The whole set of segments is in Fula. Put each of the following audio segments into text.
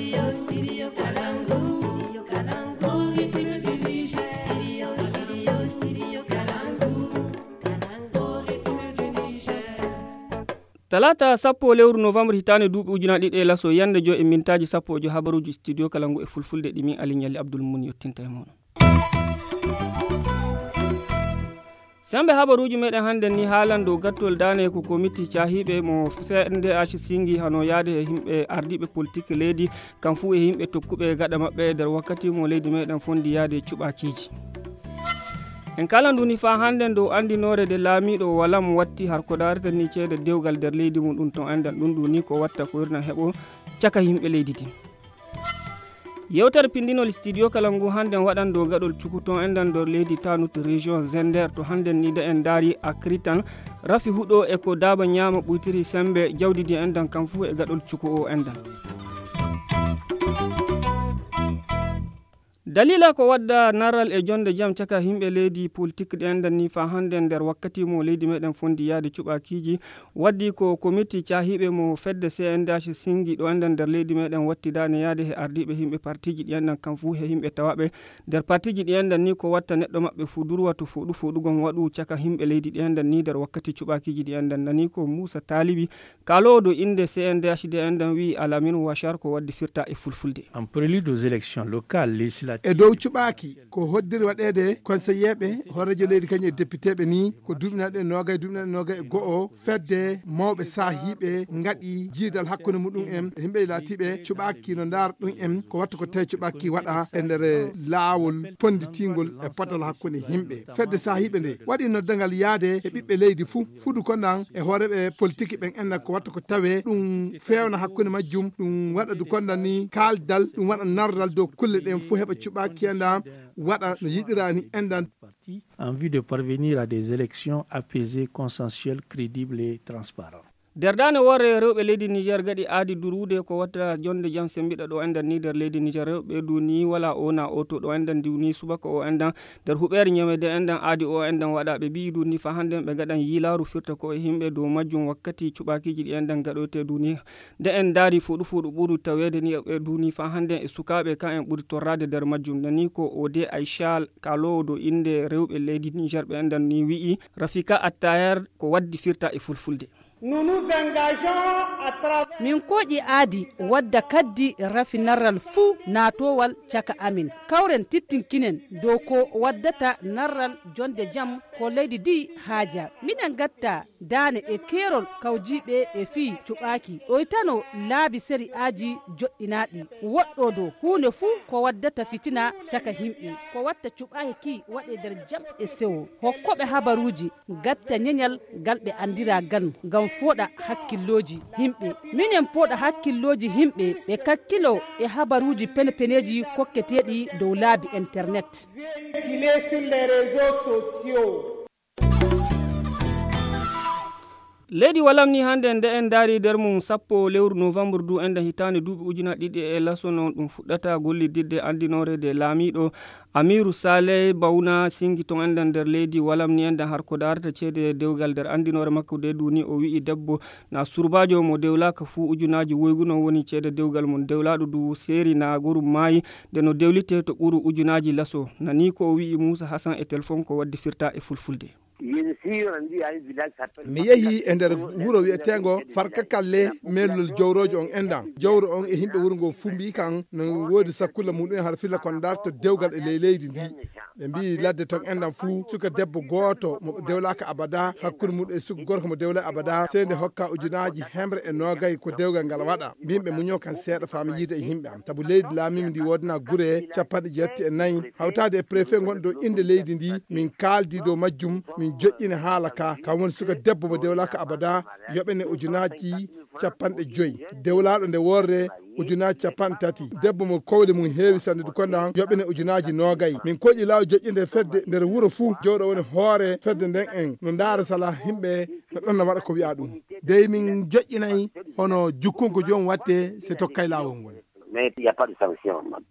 talata sappo lewru novembre hitande duuɓi ujuna ɗiɗi e laso yande jo e mintaji sappo jo habaruji studio kalangu e fulfulde ɗimi alignali abdoul mun yettinta e moon sembe habaruji meɗen hande ni haalan dow gattol dane ko comité cahiɓe mo CNDH singi hano yaade e himɓe ardiɓe politique leydi kam fu e himɓe tokkuɓe gaɗa mabɓe nder wakkati mo leydi meɗen fondi yaade cuɓakiji en kala nduni fa hande dow andinore de laamiɗo walam watti harko darata ni ceede dewgal nder leydi mum ɗum ton andan ɗum ɗuni ko watta ko irna heɓo caka himɓe leydi din yewtere pindinol studio kalangu hande waɗan dow gaɗol cukuton endan dow leydi tanut région Zender to hande ni de en daari akritan rafi huɗo e ko daaba ñaama ɓuytiri sembe jawdidi endan kam fu e gaɗol cuku o endan dalila ko wadda naral e jonde jam caka himɓe leydi politique ɗi endan ni fa hande nder wakkati mo leydi meɗen fondi yaade cuɓakiji waddi ko comité cahiɓe mo fedde CNDH singi ɗo endan nder leydi meɗen wattidane yaade he ardiɓe himɓe partiji ɗi endan kam fu he himɓe tawaɓe nder partiji ɗi endan ni ko watta neɗɗo mabɓe fu durwa to foɗugon waɗu caka himɓe leydi ɗi endan ni nder wakkati cuɓakiji ɗi endan nani ko Moussa Talibi kalowo do inde CNDH ɗi endan wi Alamin Wachar ko waddi firta e fulfulde en prélude aux élections locales législatives e dow cuɓaki ko hoddiri waɗede conseillerɓe horejo leydi kañum e députéɓe ni ko duɓinaɗe nogay e go'o fedde mawɓe sahiɓe gaɗi jiidal hakkude muɗum en himɓe laatiɓe cuɓaki no ndar ɗum en ko watta ko tawi cuɓaki waɗa e nder laawol ponditingol e potal hakkude himɓe fedde sahiɓe nde waɗi noddangal yaade e ɓiɓɓe leydi fuu fudu konnan e hooreɓe politique ɓen enna ko watta ko tawe ɗum fewna hakkude majjum ɗum waɗa du konnan ni kaaldal ɗum waɗa nardal dow kulle ɗen fuu heɓa cuɓaki enda waɗa no yiɗirani endan en vue de parvenir à des élections apaisées, consensuelles, crédibles et transparentes. derdane worre rewɓe leydi Niger gaɗi aadi durude ko watta jonde jam sembiɗa ɗo endan ni nder leydi Niger rewɓe du ni wala ona oto ɗo endan diwni subaka o endan nder huɓere ñamede endan aadi o endan waɗaɓe ɓi du ni fa hande ɓe gaɗan yilaru firta ko e himɓe dow majjum wakkati cuɓakiji ɗi endan gaɗote du ni de en daari fuɗu ɓuri tawede ni ɓe du ni fa hande e sukaɓe kan en ɓuri torrade nder majjum nani ko ode Aïcha kalowo do inde rewɓe leydi Niger ɓe endan ni wi'i Rafika Attaher ko waddi firta e fulfulde min koƴi aadi wadda kaddi rafinarral fuu natowal caka amin kawren tittinkinen dow ko waddata narral jonde jam ko leydi di haaja minen gatta dane e kerol kawjiɓe e fii cuɓaki ɗoytano laabi seri aji joɗɗinaɗi woɗɗo dow hunde fuu ko waddata fitina caka himɓe ko watta cuɓaki ki waɗe nder jam e sewo hokkoɓe habaruji gatta ñeñal gal ɓe andira gan gam foɗa hakkilloji himɓe minen poɗa hakkilloji himɓe ɓe kakkilo e habaruji peneji kokketeɗi dow laabi internet. leydi walam ni hande nde en daari nder mum sappo lewru novembre du enden hitande duuɓi ujuna ɗiɗi e laso noon ɗum fuɗɗata gollididde andinore de laamiɗo Amirou Saleh Bawna singi ton enden nder leydi walam ni enden harko darata ceede dewgal nder andinore makko de duni o wi'i debbo na surbajo mo dewlaka fu ujunaji woyguno woni ceede dewgal mum dewlaɗo du seri na gorum maayi nde no dewlite to ɓuru ujunaji laso nani ko o wi'i Moussa Hassan e téléphone ko waddi firta e fulfulde. mi yehi e nder wuro wi'etengo farka kalle mellol jawrojo on endan jawro on e himɓe wuro ngo fu mbi kan no woodi sakkulla muɗum har filla kon darto dewgal e leydi ndi ɓe mbi ladde ton endan fu suka debbo goto mo dewlaka abada hakkude muɗum e suka gorko mo dewla abada sende hokka ujunaji hembre e nogay ko dewgal ngal waɗa mbimɓe muño kan seeɗa fami yiide e himɓe am saabu leydi laamimi ndi wodna gure 74 hawtade e préfet gonɗo inde leydi ndi min kaldi dow majjum min joƴƴine haala ka woni suka debbo mo dewlaka abada yoɓene ujunaji 50 dewlaɗo nde worre ujunaji 30 debbo mo kowle mum heewi sandude konnan yoɓene ujunaji nogay min koƴi law joƴƴinde fedde nder wuuro fuu jowɗo woni hoore fedde nden en no ndaara sala himɓe no ɗon no waɗa ko wiya ɗum dey min joƴƴinayi hono jukkunko joni watte se tokkay lawol ngol.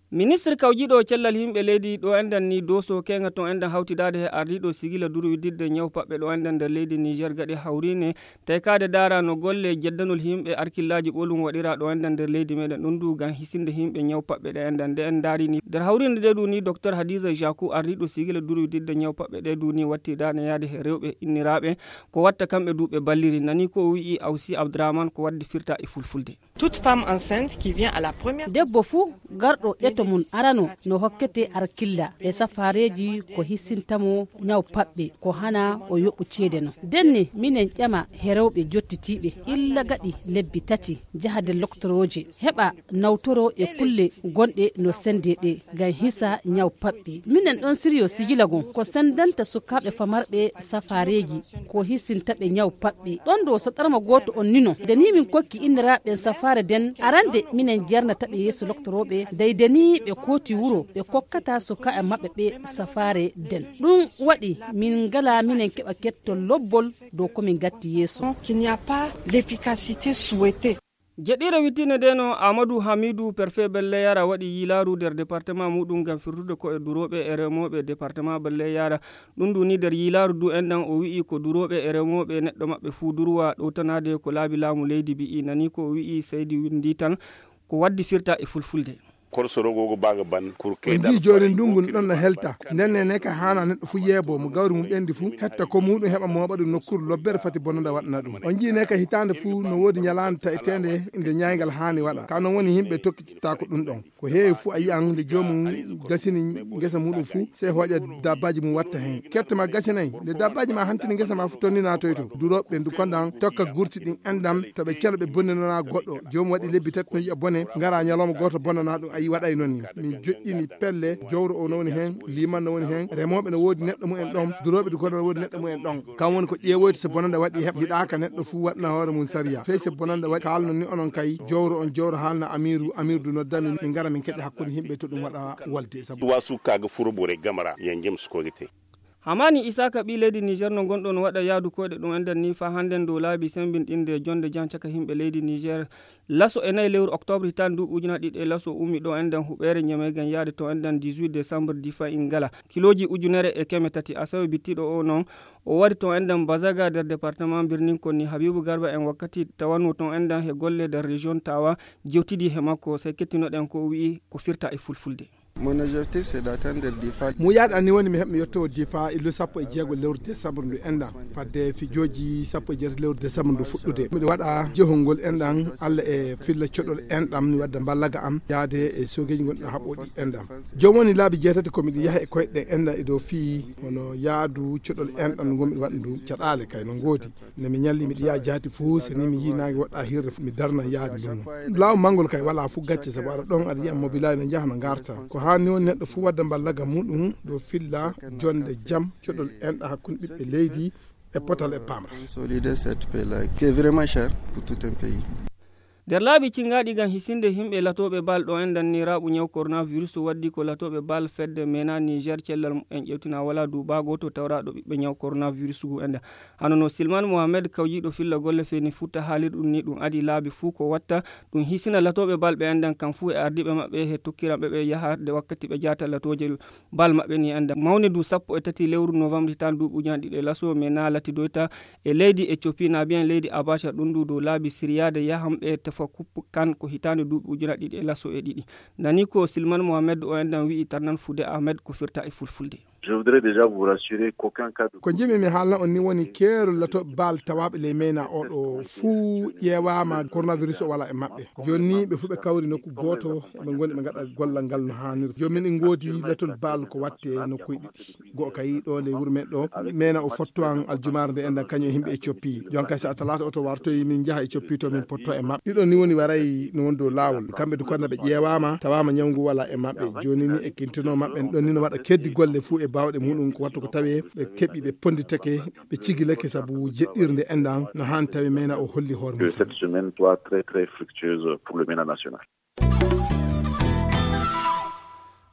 ministre kawjiɗo cellal himɓe leydi ɗo endan ni doso kenga to endan hawtidade he ardiɗo sigila duru wididde ñaw paɓɓe ɗo endan nder leydi Niger gaɗi hawrine taykade dara no golle jeddanol himɓe arkillaji ɓolum waɗira ɗo endan nder leydi meɗen ɗum du gam hisinde himɓe ñaw paɓɓe ɗe endan nde en darini nder hawrinde nde ɗu ni docteur Hadiza Jakou ardiɗo sigila duru wididde ñaw paɓɓe ɗe du ni watti dane yaade he rewɓe inniraɓe ko watta kamɓe duɓe balliri nani ko wi'i Awsi Abdourahmane ko waddi firta e fulfulde. Toute femme enceinte qui vient à la première debbo fu garɗo to mun arano no hokkete arkilla e safareji ko hissintamo ñaw paɓɓe ko hana o yoɓɓu ceede no denne minen ƴama herewɓe jottitiɓe illa gaɗi lebbi tati jahade loctoroje heɓa nawtoro e kulle gonɗe no sende ɗe gam hisa ñaw paɓɓe minen ɗon siriyo sigila gon ko sendanta sukaɓe famarɓe safareji ko hissintaɓe ñaw paɓɓe ɗon do so ɗarma goto on nino deni min kokki inniraɓe safare den arande minen jernataɓe yeeso loctoroɓe daydeni ɓe koti wuro ɓe kokkata suka e maɓɓe ɓe safare den ɗum waɗi min ngala minen keɓa kettol lobbol dow komin gatti yeeso. qu'il n'y a pas l'efficacité souhaitée. jeɗɗire wittine nde no Amadou Hamidou préfet Belle Yara waɗi yilaru nder département muɗum gam firtude ko e duroɓe e remoɓe département Belle Yara ɗum du ni nder yilaru du enɗan o wi'i ko duroɓe e remoɓe neɗɗo mabɓe fu durwa ɗowtanade ko laabi laamu leydi bi'i nani ko wi'i Seydi Windi tan ko waddi firta e fulfulde. korsorogogo baga ban kurke ndi joni ndungu ɗon no helta nenne ka hana neɗɗo fu yeebo mo gawri mum ɓendi fu hetta ko muɗum heɓa mo waɗa ɗum nokkuru lobbere fati bonnoda waɗana ɗum on jii ne ka hitande fu no woodi ñalande taƴetende inde ñaygal hani waɗa ka noon woni yimɓe tokkititta ko ɗum ɗon ko heewi fu a yiyan nde jomum gasini guesa muɗum fu se hoƴa dabbaji mum watta hen kettoma gasinayi nde dabbaji ma hantini guesa ma fu tonni natoy to duroɓe ndu kondan tokka gurti ɗin endam toɓe cela ɓe bonninana goɗɗo jomum waɗi lebbi tati no yiya bone gara ñalawma goto bonnana ɗum ayi waɗay noon ni min joƴƴini pelle jowro o no woni hen liman no woni hen remoɓe no woodi neɗɗo mumen ɗon duroɓe ɗo goɗɗo no woodi neɗɗo mumen ɗon kam woni ko ƴeewoyto so bonande waɗi heɓ yiɗaka neɗɗo fu waɗna hoore mum sariya fey so bonande waɗi kalno ni onon kay jowro on jowro haalna Amirou du noddami min gara min keɗe hakkude himɓe to ɗum waɗa walde sabu wasu kaga furoɓore gamara yen jem skogete Hamani Isaka ɓi leydi Niger no gonɗon waɗa yaadu koyɗe ɗum enden ni fa handen dow laabi sembinɗinde jonde jan caka himɓe leydi Niger laso e nayi lewru octobre hitande ndu ujuna ɗiɗi e laso ummi ɗo enden huɓere ñamegen yaade to enden 18 décembre difa ingala kiloji ujunere e keme tati asawe bittiɗo o noon o wari to enden Bazaga nder département birnin konni Habibou Garba en wakkati tawanno to enden he golle nder région tawa jewtidi he makko say kettinoɗen ko wi'i ko firta e fulfulde. Mon objectif c'est d'atteindre Difa. Mo yaɗa ni woni mi heɓmi yettowo Difa illu sappo e jeego lewru décembre ndu enɗan fadde fijoji sappo e jeetati lewru décembre ndu fuɗɗude miɗo waɗa jehol ngol enɗan Allah e filla coɗɗol enɗam mi wadda ballaga am yaade e sogeji gonɗo haɓoɗi enɗam jomum woni laabi jeetati komiɗo yaha e koyɗe enɗan e dow fii hono yaadu coɗɗol enɗam ndu gomiɗo waɗa ndu caɗale kay no goodi ne mi ñalli miɗo yaha jaati fuu so ni mi yinagi waɗɗa hirde mi darna yaade ndun laaw mangol kay wala fu gacce sabu aɗa ɗon aɗa yiya mobilaji ne jaaha no garta hani woni neɗɗo fu wadda ballaga muɗum ɗo filla jonde jam coɗɗol enɗa hakkude ɓiɓɓe leydi e potal e pamra consolider cette paix là qui est vraiment cher pour tout un pays. nder laabi cingaɗi gam hisinde himɓe latoɓe bal ɗo endan ni raɓu ñaw coronavirus waddi ko latoɓe bal fedde mena Niger cellal en ƴewtina wala dubago to tawraɗo ɓiɓɓe ñaw coronavirus gu enda hanono Silman Mohamed kawjiɗo filla golle feni futta haalir ɗum ni ɗum adi laabi fuu ko watta ɗum hisina latoɓe bal ɓe endan kam fuu e ardiɓe mabɓe he tokkiraɓe ɓe yaha de wakkati ɓe jata latoje bal mabɓe ni enda mawni du sappo e tati lewru novembre hitande duuɓi ujunere ɗiɗi laso mena latidoyta e leydi Éthiopie na bien leydi Abacha ɗum du dow laabi siriyade yahamɓe tefa kuppu kan ko hitande duuɓi ujunere ɗiɗi e laso e ɗiɗi nani ko Silman Mohamed o endan wi'i Tarnan Foudé Ahmed ko firta e fulfulde. Je voudrais déjà vous rassurer qu'aucun cas de... ko jimi mi haalna on ni woni keeru latoɓe bal tawaɓe ley mena oɗo fuu ƴeewama coronavirus o wala e maɓɓe joni ɓe fuu ɓe kawri nokku goto ɓe goni ɓe gaɗa gollal ngal no hanniri joni min en goodi latol bal ko watte nokkuye ɗiɗi go kayi ɗo nde wuuro men ɗo mena o fottoan aljumare nde endan kañum e yimɓe Éthiopie jonka si a talata oto wartoyi min jaaha Éthiopie to min potto e maɓɓe ɗiɗon ni woni waray no woni dow lawol kamɓe dukonda ɓe ƴeewama tawama ñawngu wala e maɓɓe joni ni e kintino maɓɓe ɗon ni no waɗa keddi golle fuu e bawɗe muɗum ko wattu ko tawi ɓe keeɓi ɓe ponditake ɓe cigilake saabu jeɗɗirde endan no hani tawi mena o holli hoore mum. Cette semaine soit très très fructueuse pour le MENA national.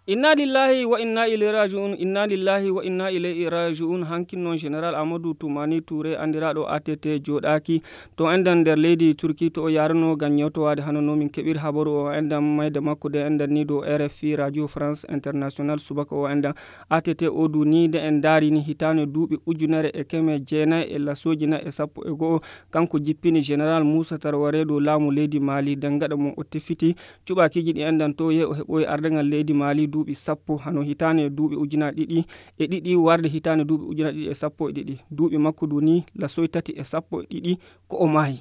inna lillahi wa inna ilayhi raji'un hankinnon général amadou toumani touré andiraɗo ATT joɗaki to endan nder leydi turki to o yarano gam yewtowade hanono min keɓir habaru o endan mayde makko de endan ni do RFI radio France international subaka o endan ATT odu ni de en darini hitane duuɓi ujunere e keme jeenayi e lasoji na e sappo e go'o kanko jippini général Moussa Traoré do laamu leydi Mali den gaɗa mo o tefiti cuɓakiji ɗi endan to ye o heɓoyi ardagal leydi Mali duuɓi sappo hano hitane duuɓi ujuna ɗiɗi e ɗiɗi warde hitane duuɓi ujuna ɗiɗi e sappo e ɗiɗi duuɓi makko du ni lasoy tati e sappo e ɗiɗi ko o maayi.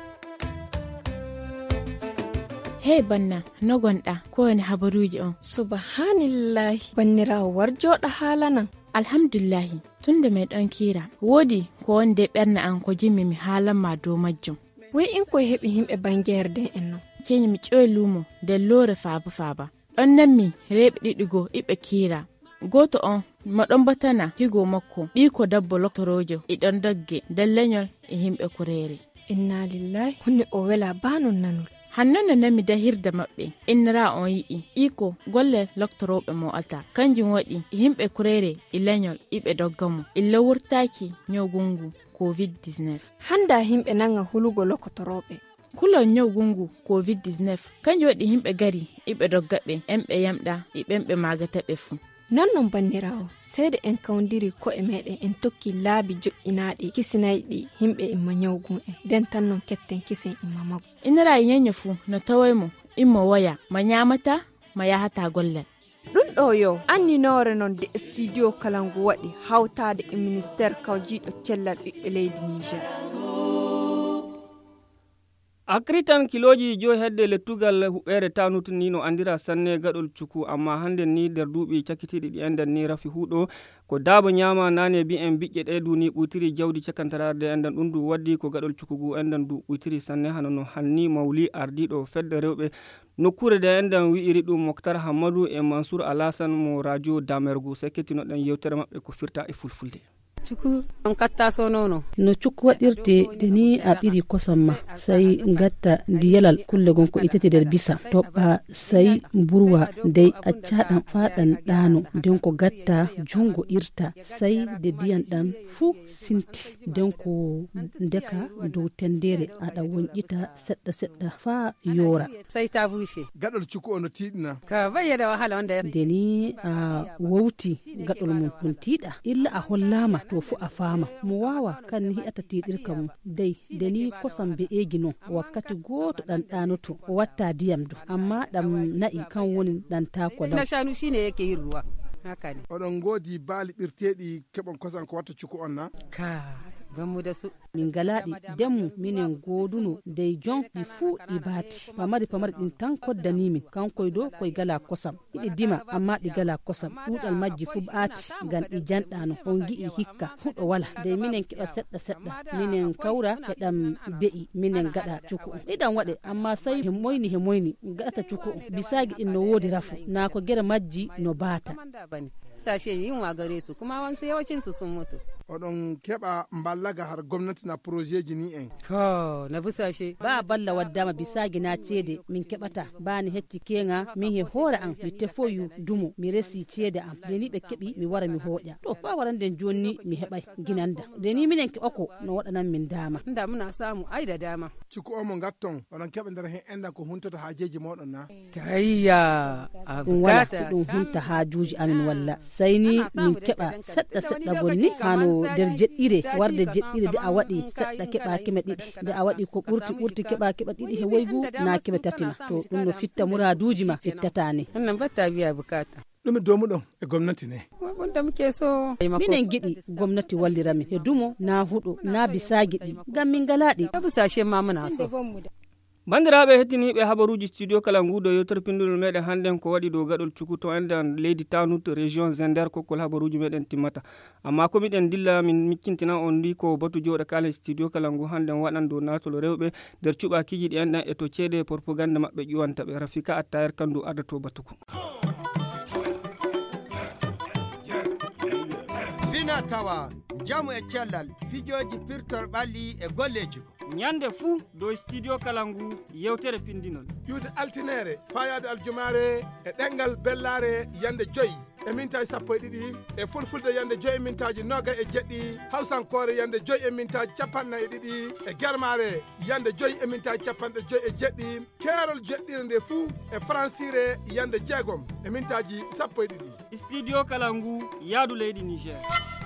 Hey banna no gonɗa ko woni habaruji on? Subhanallahi bannirawo war joɗa haala nan. Alhamdulillahi tunda mai ɗon kira wodi ko wonde ɓerna an ko jimmi mi haalanma dow majjum. Wai in ko heɓi himɓe bangerde en non. Ceni mi ƴoyi lumo nder loore faaba ɗon nammi reɓe ɗiɗigo iɓe kira goto on maɗon batana higo makko ɓiko dabbo loktorojo iɗon dogge nder leñol e himɓe kurere. Inna lillahi hunde o wela banon nanol. Hannon nami dahirda maɓɓe innira on yi'i iko golle loktoroɓe mo alta kanjum waɗi himɓe kurere e leñol iɓe doggamo illa wurtaki nyogungu covid-19 handa himɓe nanga hulugo loktoroɓe kulon nyogungu covid-19 kanjum waɗi himɓe gari iɓe doggaɓe emɓe yamɗa e ɓemɓe magataɓe fu nonnon bannirawo seede en kawdiri ko e meɗen en tokki laabi joƴƴinaɗi kisinayɗi himɓe imma nyawgun en den tan non ketten kisen imma mago inara nyanya fu no tawaymo imma waya ma nyamata ma yahata gollal ɗum ɗo yo anninore non de studio kalangu waɗi hawtade e ministére kawjiɗo cellal ɓiɓɓe leydi Niger. akritan kiloji joyi hedde lettugal huɓere tanutu ni no andira sanne gaɗol cuku amma hande ni nder duuɓi cakitiɗi ɗi endan ni rafi huuɗo ko daabo nyama nane bi en biƴƴe ɗe du ni ɓuytiri jawdi cakantarade endan ɗum du waddi ko gaɗol cukugu endan du ɓuytiri sanne hano no hanni mawli ardiɗo fedde rewɓe nokkure de endan wi'iri ɗum Moktar Hamadou e Mansour Alassane mo radio Damergu sekketinoɗen yewtere maɓɓe ko firta e fulfulde. cuku on katta so nono no cuku waɗirte de ni a ɓiri kosam ma sai gatta ndiyalal kulle gon ko itete nder bisa toɓɓa sai burwa dey accaɗan faɗan ɗano den ko gatta jungo irta sai de diyan ɗan fuu sinti den ko deka dow tendere aɗa wonƴita seɗɗa seɗɗa fa yora sai ta bushe gaɗol cuku ono tiɗina ka bayyana wahala onda de ni a wowti gaɗol mum ɗum tiiɗa illa a hollama to fu a fama mo wawa kan ni hi'ata tiɗirka mum dey deni kosam be egi non wakkati goto ɗan ɗanoto o watta diyam do amma ɗam na'i kan woni ɗan tako law na shanu shine yake yin ruwa haka ne oɗon godi baali ɓirteɗi keɓon kosam ko watta cuku on na ka gammu da su min galaɗi demmu minen goduno dey jon ɗi fuu ɗi baati pamari ɗin tan koddanimin kankoy do koye gala kosam ɗiɗi dima amma ɗi gala kosam ɗuɗal majji fu ɓaati ngam ɗi janɗano on gi'i hikka huɗo wala dey minen keɓa seɗɗa minen kawra heɗam be'i minen gaɗa cuku on ɗiɗan waɗe amma sai he moyni gaɗata cuku on bisagi ɗin no wodi rafu na ko gere majji no baata sashe yin wa gare su kuma wansu yawancin su sun mutu oɗon keɓa ballaga har gwamnati na projet ji ni en ko na busashe ba balla waddama bisagi na ceede min keɓata bani hecci kenga min he hoore an mi tefoyu dumo mi resi ceede am deni ɓe keɓi mi wara mi hooƴa to fa waranden jonni mi heɓay ginanda deni minen keɓa ko no waɗanan min dama nda muna samu ai da dama cuku o mo gatton oɗon keɓa nder hen endan ko huntata hajeji moɗon na kayya a bukata ɗum hunta hajuji amin walla sai ni min keɓa seɗɗa gonni hano nder jeɗɗire warde jeɗɗire de a waɗi seɗɗa keɓa keme ɗiɗi de a waɗi ko ɓurti keɓa ɗiɗi he woygu na keme tatima to ɗum no fitta muraduji ma fittatani wannan batta biya bukata ɗumi domuɗon e gomnati ne wonda muke so minen giɗi gomnati walliramin he dumo na huɗo na bisagi ɗi ngam min galaɗi busashe ma muna so bandiraɓe hettiniɓe habaruji studio kala ngudo yewtere pindol meɗen hannden ko waɗi dow gaɗol cuku to endan leydi tanut région Zender kokkol habaruji meɗen timmata amma ko miɗen dilla min miccintina on ndi ko batu joɗe kala studio kala ngu hannden waɗan dow natol rewɓe nder cuɓakiji ɗi enɗan e to ceede propagande maɓɓe ƴuwantaɓe Rafika Attaher kandu ardato batuko fina tawa jamu e cellal fijoji pirtol ɓalli e golleji nyande fuu do studio kalangu yewtere pindinol yude altinere fayade aljumare e ɗengal bellare yande joyi e mintaji 12 e fulfulde yande joyi e mintaji noga e jeɗɗi hawsankore yande joyi e mintaji 42 e germare yande joyi e mintaji 50 e jeɗɗi keerol jeɗɗire nde fuu e francire yande jeegom e mintaji 12 studio kalangu yaadu leydi Niger.